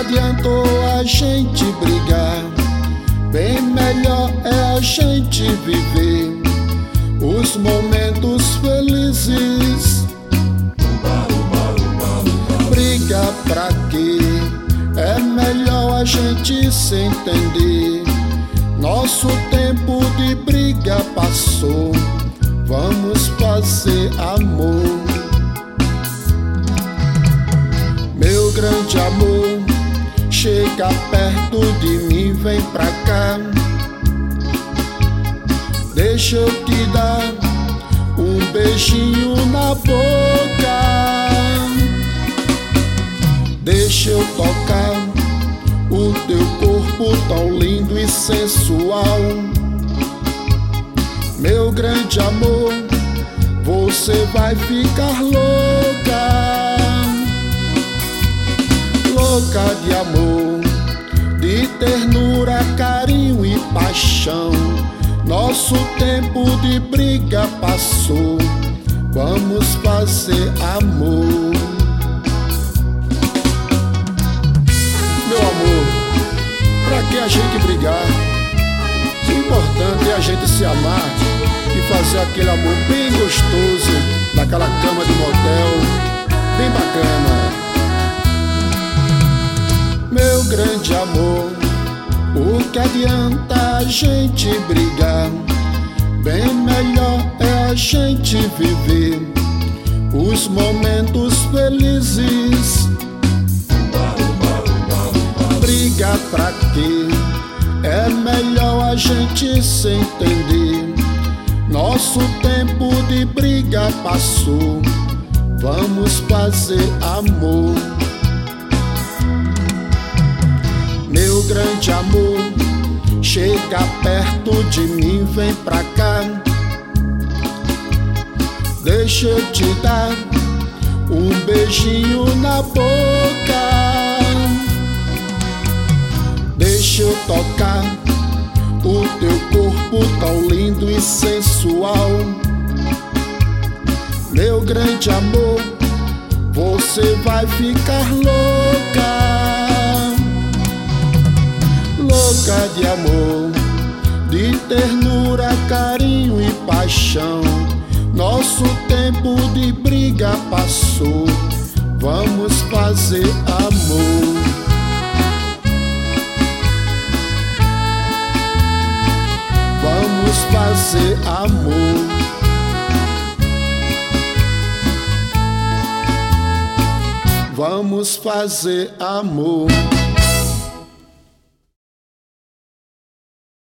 adiantou a gente brigar? Bem melhor é a gente viver os momentos felizes. Briga pra quê? É melhor a gente se entender. Nosso tempo de briga passou, vamos fazer amor. Meu grande amor, chega perto de mim, vem pra cá. Deixa eu te dar um beijinho na boca. Deixa eu tocar o teu corpo tão lindo e sensual. Meu grande amor, você vai ficar louca. Louca de amor, de ternura, carinho e paixão. Nosso tempo de briga passou, vamos fazer amor. Meu amor, pra que a gente brigar? O importante é a gente se amar e fazer aquele amor bem gostoso naquela cama de motel, bem bacana. Meu grande amor, o que adianta a gente brigar? Bem melhor é a gente viver os momentos felizes. Briga pra quê? É melhor a gente se entender. Nosso tempo de briga passou, vamos fazer amor. Meu grande amor, chega perto de mim, vem pra cá. Deixa eu te dar um beijinho na boca. Deixa eu tocar o teu corpo tão lindo e sensual. Meu grande amor, você vai ficar louca. Louca de amor, de ternura, carinho e paixão. Nosso tempo de briga passou, vamos fazer amor. Vamos fazer amor. Vamos fazer amor.